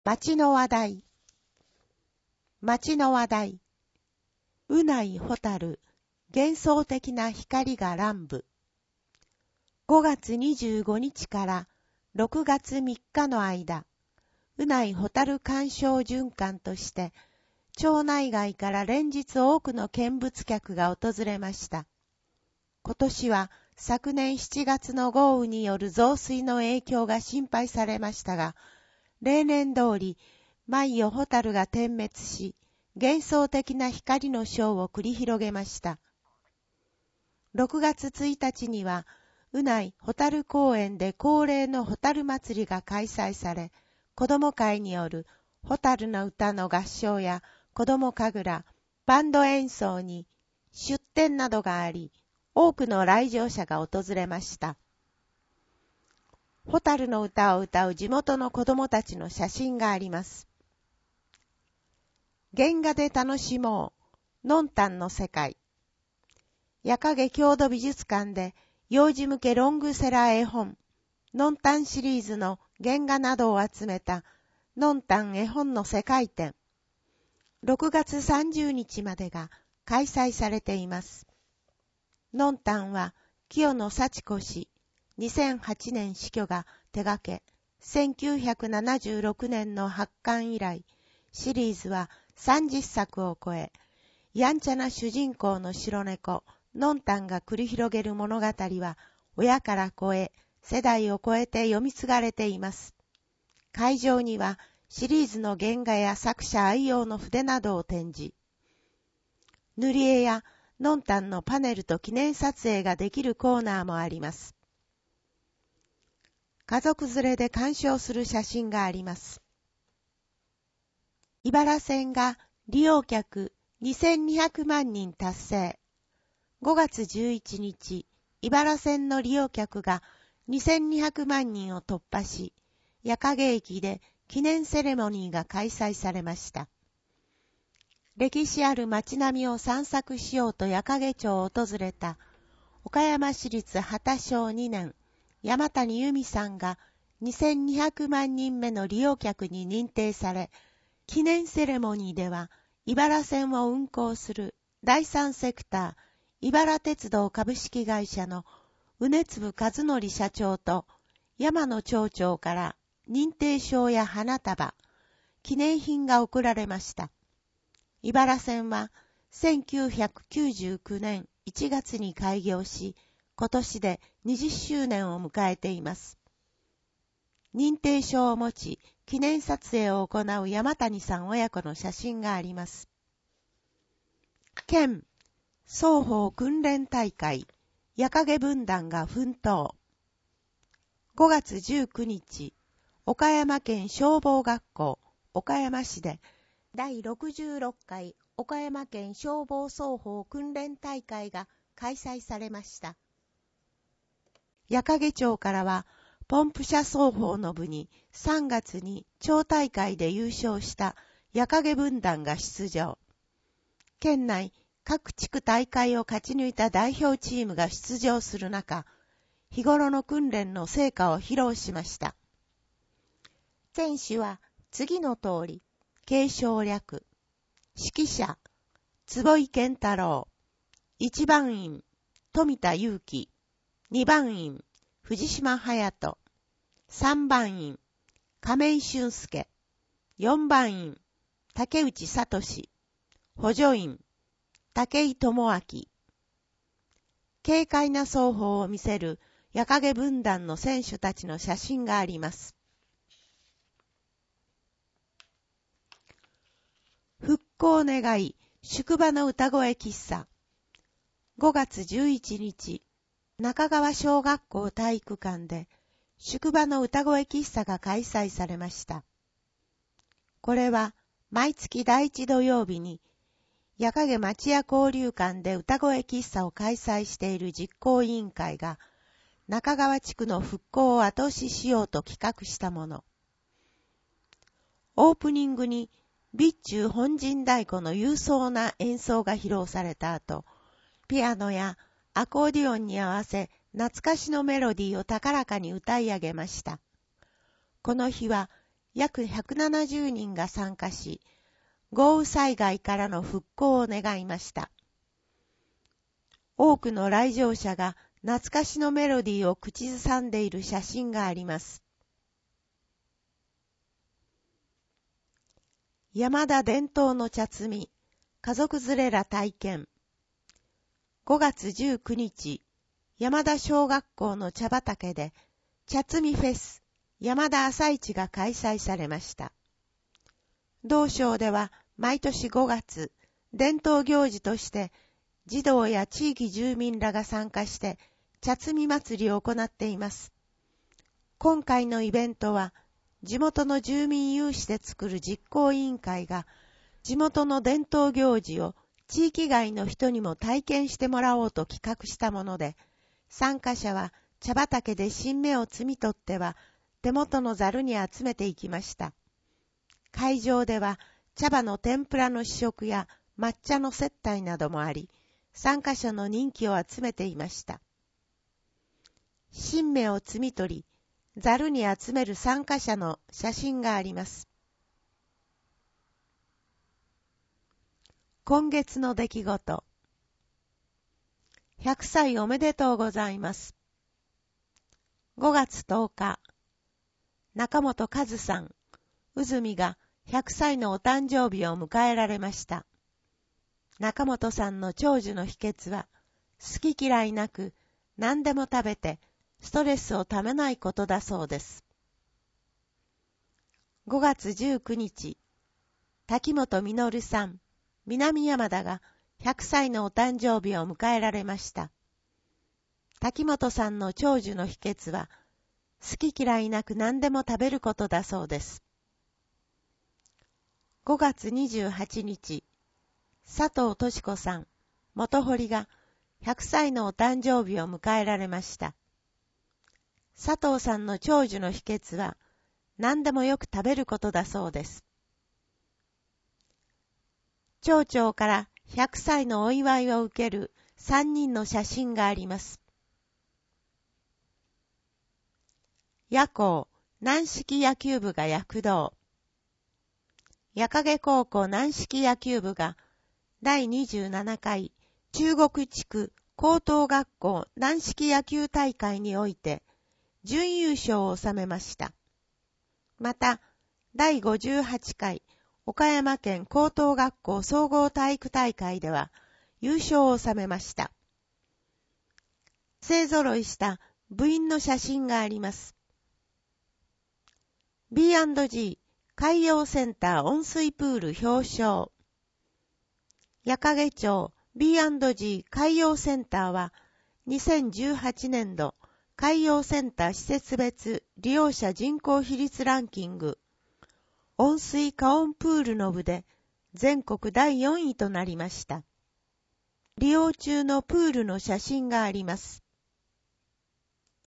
町の話題。町の話題。宇内蛍、幻想的な光が乱舞。5月25日から6月3日の間、宇内蛍鑑賞循環として、町内外から連日多くの見物客が訪れました。今年は昨年7月の豪雨による増水の影響が心配されましたが、例年通り、舞夜蛍が点滅し、幻想的な光のショーを繰り広げました。6月1日には、宇内蛍公園で恒例の蛍祭りが開催され、子供会による蛍の歌の合唱や子供神楽、バンド演奏に出展などがあり、多くの来場者が訪れました。蛍の歌を歌う地元の子供たちの写真があります。原画で楽しもう、のんたんの世界。夜影郷土美術館で幼児向けロングセラー絵本、のんたんシリーズの原画などを集めたのんたん絵本の世界展。6月30日までが開催されています。のんたんは清野幸子氏、2008年死去が手掛け、1976年の発刊以来、シリーズは30作を超え、やんちゃな主人公の白猫、のんたんが繰り広げる物語は、親から子へ、世代を超えて読み継がれています。会場には、シリーズの原画や作者愛用の筆などを展示。塗り絵やのんたんのパネルと記念撮影ができるコーナーもあります。家族連れで鑑賞する写真があります。茨線が利用客2200万人達成。5月11日、茨線の利用客が2200万人を突破し、夜影駅で記念セレモニーが開催されました。歴史ある街並みを散策しようと夜影町を訪れた、岡山市立畑小2年、山谷由美さんが2200万人目の利用客に認定され、記念セレモニーでは、茨線を運行する第三セクター、茨鉄道株式会社の畝粒和則社長と山野町長から認定証や花束、記念品が贈られました。茨線は1999年1月に開業し、今年で20周年を迎えています。認定証を持ち、記念撮影を行う山谷さん親子の写真があります。県双方訓練大会、夜影分団が奮闘。5月19日、岡山県消防学校、岡山市で、第66回岡山県消防双方訓練大会が開催されました。夜影町からは、ポンプ車双方の部に3月に町大会で優勝した夜影分団が出場。県内各地区大会を勝ち抜いた代表チームが出場する中、日頃の訓練の成果を披露しました。選手は次の通り、継承略、指揮者、坪井健太郎、1番員、富田祐樹、2番員、藤島隼人、3番員、亀井俊介、4番員、竹内聡、補助員、竹井智明。軽快な奏法を見せる夜影分団の選手たちの写真があります。復興願い、宿場の歌声喫茶。5月11日、中川小学校体育館で、宿場の歌声喫茶が開催されました。これは、毎月第1土曜日に、夜影町屋交流館で歌声喫茶を開催している実行委員会が、中川地区の復興を後押ししようと企画したもの。オープニングに、備中本陣太鼓の勇壮な演奏が披露された後、ピアノやアコーディオンに合わせ、懐かしのメロディーを高らかに歌い上げました。この日は、 約170人が参加し、豪雨災害からの復興を願いました。多くの来場者が懐かしのメロディーを口ずさんでいる写真があります。山田伝統の茶摘み、家族連れら体験。5月19日、山田小学校の茶畑で、茶摘みフェス、山田朝市が開催されました。同省では毎年5月、伝統行事として、児童や地域住民らが参加して、茶摘み祭りを行っています。今回のイベントは、地元の住民有志で作る実行委員会が、地元の伝統行事を地域外の人にも体験してもらおうと企画したもので、参加者は茶畑で新芽を摘み取っては、手元のざるに集めていきました。会場では、茶葉の天ぷらの試食や抹茶の接待などもあり、参加者の人気を集めていました。新芽を摘み取り、ざるに集める参加者の写真があります。今月の出来事。100歳おめでとうございます。5月10日、中本和さん、うずみが100歳のお誕生日を迎えられました。中本さんの長寿の秘訣は、好き嫌いなく何でも食べてストレスをためないことだそうです。5月19日、滝本実さん、南山田が100歳のお誕生日を迎えられました。滝本さんの長寿の秘訣は、好き嫌いなく何でも食べることだそうです。5月28日、佐藤敏子さん、元堀が100歳のお誕生日を迎えられました。佐藤さんの長寿の秘訣は、何でもよく食べることだそうです。町長から100歳のお祝いを受ける3人の写真があります。夜校軟式野球部が躍動。矢影高校軟式野球部が第27回中国地区高等学校軟式野球大会において準優勝を収めました。また、第58回岡山県高等学校総合体育大会では優勝を収めました。勢揃いした部員の写真があります。B&G 海洋センター温水プール表彰。矢影町 B&G 海洋センターは2018年度海洋センター施設別利用者人口比率ランキング温水加温プールの部で全国第4位となりました。利用中のプールの写真があります。